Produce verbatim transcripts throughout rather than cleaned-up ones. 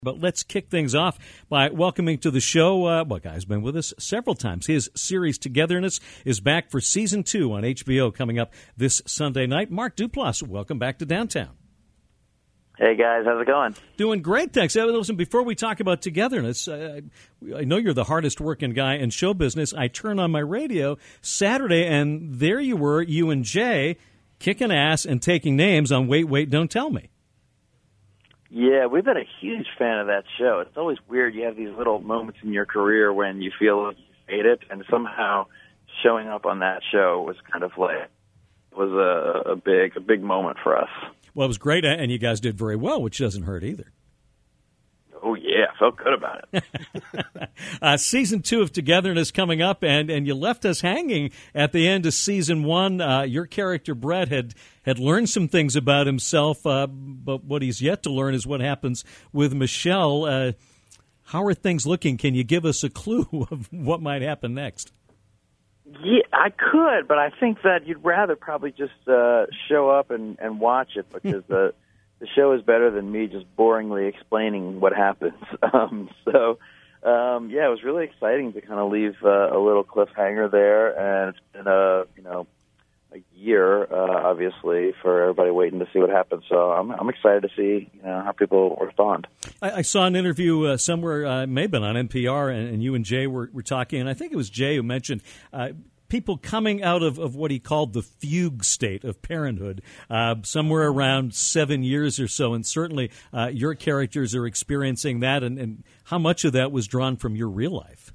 But let's kick things off by welcoming to the show, uh, well, guy's been with us several times. His series Togetherness is back for season two on H B O coming up this Sunday night. Mark Duplass, welcome back to Downtown. Hey, guys. How's it going? Doing great, thanks. Uh, listen, before we talk about Togetherness, uh, I know you're the hardest-working guy in show business. I turn on my radio Saturday, and there you were, you and Jay, kicking ass and taking names on Wait, Wait, Don't Tell Me. Yeah, we've been a huge fan of that show. It's always weird. You have these little moments in your career when you feel like you made it, and somehow showing up on that show was kind of like was a, a big a big moment for us. Well, it was great, and you guys did very well, which doesn't hurt either. Oh, yeah, I felt good about it. uh, season two of Togetherness coming up, and, and you left us hanging at the end of season one. Uh, your character, Brett, had, had learned some things about himself, uh, but what he's yet to learn is what happens with Michelle. Uh, how are things looking? Can you give us a clue of what might happen next? Yeah, I could, but I think that you'd rather probably just uh, show up and, and watch it because the the show is better than me just boringly explaining what happens. Um, so, um, yeah, it was really exciting to kind of leave uh, a little cliffhanger there, and it's been a you know a year, uh, obviously, for everybody waiting to see what happens. So I'm I'm excited to see you know how people respond. I, I saw an interview uh, somewhere, uh, may have been on N P R, and, and you and Jay were, were talking, and I think it was Jay who mentioned uh, people coming out of, of what he called the fugue state of parenthood, uh, somewhere around seven years or so, and certainly uh, your characters are experiencing that, and, and how much of that was drawn from your real life?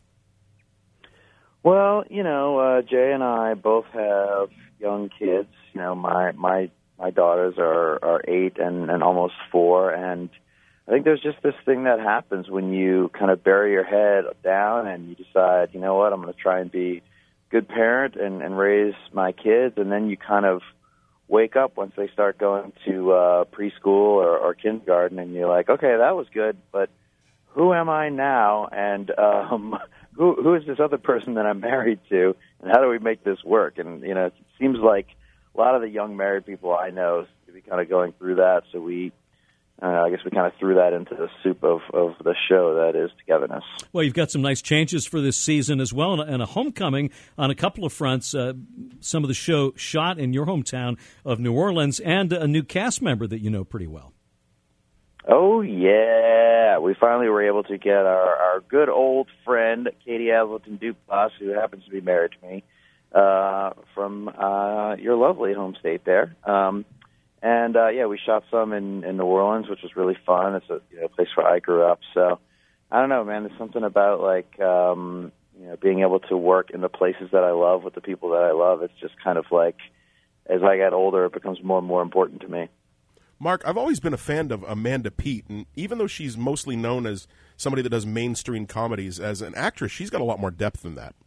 Well, you know, uh, Jay and I both have young kids. You know, my my my daughters are, are eight and, and almost four, and I think there's just this thing that happens when you kind of bury your head down and you decide, you know what, I'm going to try and be good parent and, and raise my kids, and then you kind of wake up once they start going to uh, preschool or, or kindergarten, and you're like, okay, that was good, but who am I now, and um, who who is this other person that I'm married to, and how do we make this work? And you know, it seems like a lot of the young married people I know to be kind of going through that, so we Uh, I guess we kind of threw that into the soup of, of the show that is Togetherness. Well, you've got some nice changes for this season as well, and a, and a homecoming on a couple of fronts. Uh, some of the show shot in your hometown of New Orleans, and a new cast member that you know pretty well. Oh, yeah. We finally were able to get our, our good old friend, Katie Aselton Duplass, who happens to be married to me, uh, from uh, your lovely home state there. Um And, uh, yeah, we shot some in, in New Orleans, which was really fun. It's a you know, place where I grew up. So, I don't know, man. There's something about, like, um, you know, being able to work in the places that I love with the people that I love. It's just kind of like, as I get older, it becomes more and more important to me. Mark, I've always been a fan of Amanda Peet, and even though she's mostly known as somebody that does mainstream comedies, as an actress, she's got a lot more depth than that.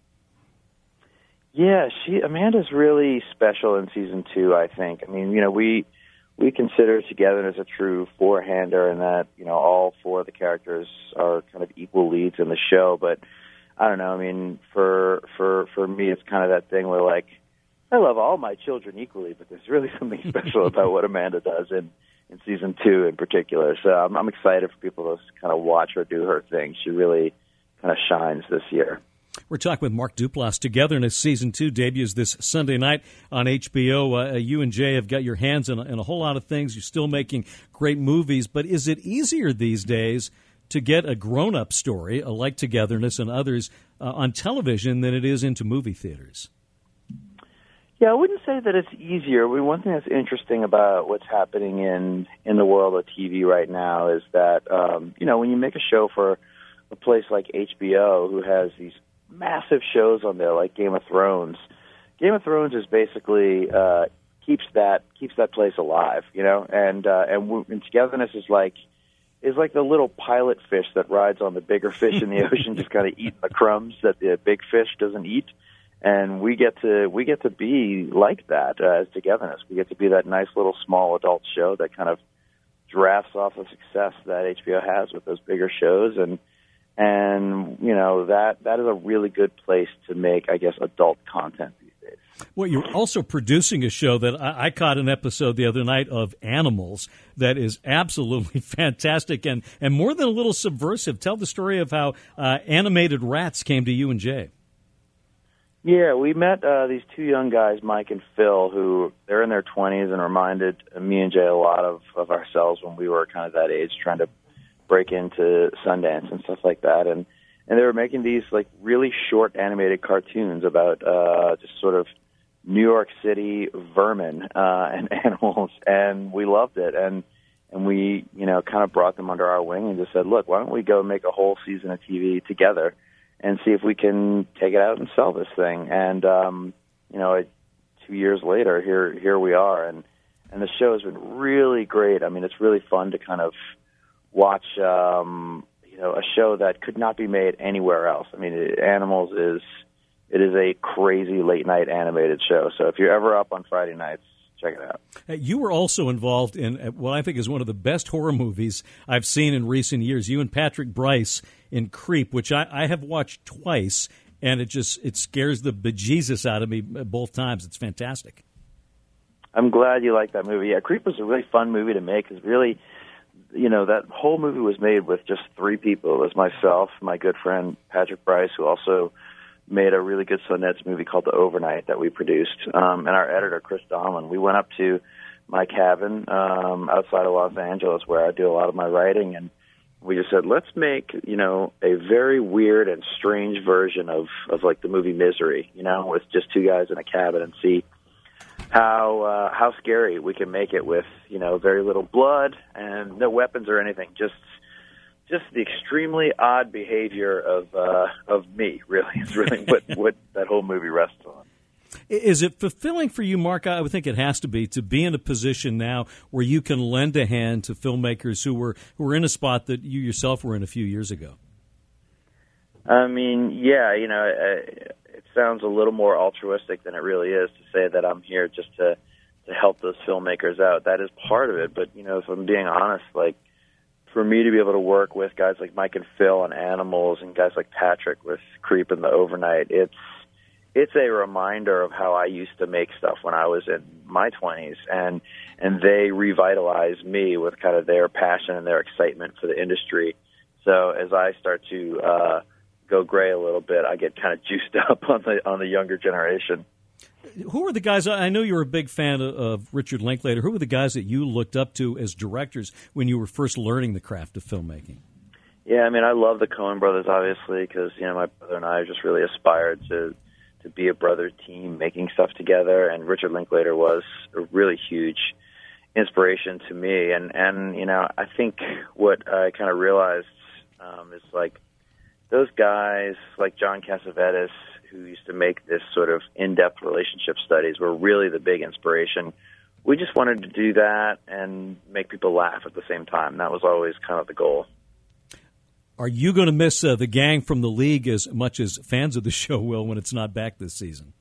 Yeah, she Amanda's really special in season two, I think. I mean, you know, we... We consider Togetherness a true four-hander in that, you know, all four of the characters are kind of equal leads in the show. But I don't know. I mean, for for for me, it's kind of that thing where, like, I love all my children equally, but there's really something special about what Amanda does in, in season two in particular. So I'm, I'm excited for people to kind of watch her do her thing. She really kind of shines this year. We're talking with Mark Duplass. Togetherness Season two debuts this Sunday night on H B O. Uh, you and Jay have got your hands in a, in a whole lot of things. You're still making great movies, but is it easier these days to get a grown-up story, like Togetherness and others, uh, on television than it is into movie theaters? Yeah, I wouldn't say that it's easier. I mean, one thing that's interesting about what's happening in, in the world of T V right now is that, um, you know, when you make a show for a place like H B O who has these massive shows on there like Game of Thrones. Game of Thrones is basically uh, keeps that keeps that place alive, you know, and uh, and, w- and Togetherness is like is like the little pilot fish that rides on the bigger fish in the ocean, just kind of eating the crumbs that the big fish doesn't eat, and we get to we get to be like that uh, as Togetherness. We get to be that nice little small adult show that kind of drafts off the success that H B O has with those bigger shows, and. And, you know, that that is a really good place to make, I guess, adult content these days. Well, you're also producing a show that I, I caught an episode the other night of Animals that is absolutely fantastic and, and more than a little subversive. Tell the story of how uh, animated rats came to you and Jay. Yeah, we met uh, these two young guys, Mike and Phil, who they're in their twenties and reminded me and Jay a lot of, of ourselves when we were kind of that age, trying to break into Sundance and stuff like that. And, and they were making these like really short animated cartoons about uh, just sort of New York City vermin uh, and animals, and we loved it. And and we, you know, kind of brought them under our wing and just said, look, why don't we go make a whole season of T V together and see if we can take it out and sell this thing. And, um, you know, it, two years later, here here we are. And, and the show has been really great. I mean, it's really fun to kind of watch, um, you know, a show that could not be made anywhere else. I mean, it, Animals is, it is a crazy late-night animated show. So if you're ever up on Friday nights, check it out. You were also involved in what I think is one of the best horror movies I've seen in recent years. You and Patrick Bryce in Creep, which I, I have watched twice, and it just it scares the bejesus out of me both times. It's fantastic. I'm glad you like that movie. Yeah, Creep was a really fun movie to make. Because really, you know, that whole movie was made with just three people. It was myself, my good friend Patrick Bryce, who also made a really good Sundance movie called The Overnight that we produced, um, and our editor, Chris Donlin. We went up to my cabin um, outside of Los Angeles where I do a lot of my writing, and we just said, let's make, you know, a very weird and strange version of, of like the movie Misery, you know, with just two guys in a cabin and see how uh, how scary we can make it with, you know, very little blood and no weapons or anything, just Just the extremely odd behavior of uh, of me, really, is really what, what that whole movie rests on. Is it fulfilling for you, Mark? I would think it has to be, to be in a position now where you can lend a hand to filmmakers who were who were in a spot that you yourself were in a few years ago. I mean, yeah, you know, it, it sounds a little more altruistic than it really is to say that I'm here just to, to help those filmmakers out. That is part of it, but, you know, if I'm being honest, like, for me to be able to work with guys like Mike and Phil on Animals and guys like Patrick with Creep and The Overnight, it's it's a reminder of how I used to make stuff when I was in my twenties, and and they revitalized me with kind of their passion and their excitement for the industry. So as I start to uh, go gray a little bit, I get kind of juiced up on the on the younger generation. Who were the guys? I know you were a big fan of, of Richard Linklater. Who were the guys that you looked up to as directors when you were first learning the craft of filmmaking? Yeah, I mean, I love the Coen brothers, obviously, because, you know, my brother and I just really aspired to to be a brother team making stuff together, and Richard Linklater was a really huge inspiration to me. And, and you know, I think what I kind of realized um, is, like, those guys, like John Cassavetes, who used to make this sort of in-depth relationship studies, were really the big inspiration. We just wanted to do that and make people laugh at the same time. That was always kind of the goal. Are you going to miss uh, the gang from the League as much as fans of the show will when it's not back this season?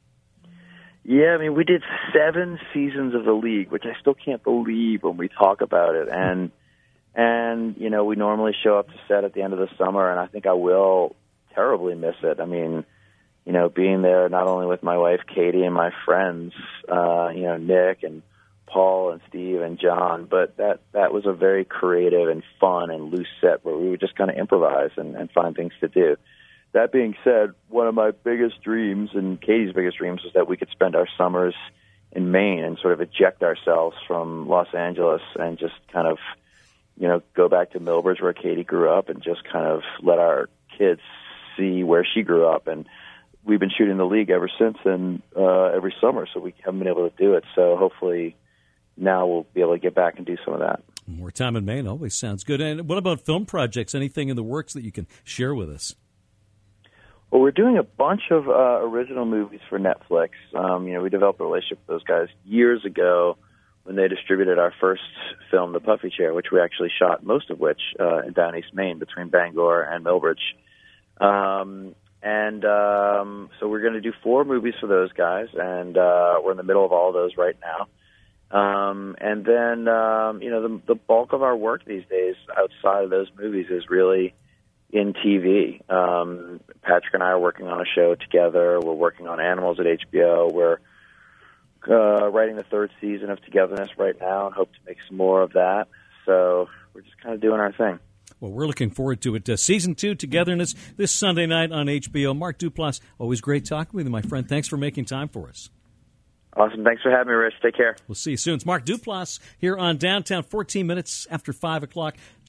Yeah, I mean, we did seven seasons of the League, which I still can't believe when we talk about it. And, and you know, we normally show up to set at the end of the summer, and I think I will terribly miss it. I mean, you know, being there not only with my wife, Katie, and my friends, uh, you know, Nick and Paul and Steve and John, but that, that was a very creative and fun and loose set where we would just kind of improvise and, and find things to do. That being said, one of my biggest dreams and Katie's biggest dreams was that we could spend our summers in Maine and sort of eject ourselves from Los Angeles and just kind of, you know, go back to Millbridge where Katie grew up and just kind of let our kids see where she grew up. And we've been shooting the League ever since, and uh, every summer, so we haven't been able to do it. So hopefully now we'll be able to get back and do some of that. More time in Maine always sounds good. And what about film projects? Anything in the works that you can share with us? Well, we're doing a bunch of uh, original movies for Netflix. Um, you know, we developed a relationship with those guys years ago when they distributed our first film, The Puffy Chair, which we actually shot most of which uh, in down East Maine between Bangor and Millbridge. Um, and um, so we're going to do four movies for those guys, and uh, we're in the middle of all of those right now. Um, and then, um, you know, the, the bulk of our work these days outside of those movies is really in T V. Um, Patrick and I are working on a show together. We're working on Animals at H B O. We're uh, writing the third season of Togetherness right now and hope to make some more of that. So we're just kind of doing our thing. Well, we're looking forward to it. Uh, season two, Togetherness, this Sunday night on H B O. Mark Duplass, always great talking with you, my friend. Thanks for making time for us. Awesome. Thanks for having me, Rich. Take care. We'll see you soon. It's Mark Duplass here on Downtown, fourteen minutes after five o'clock.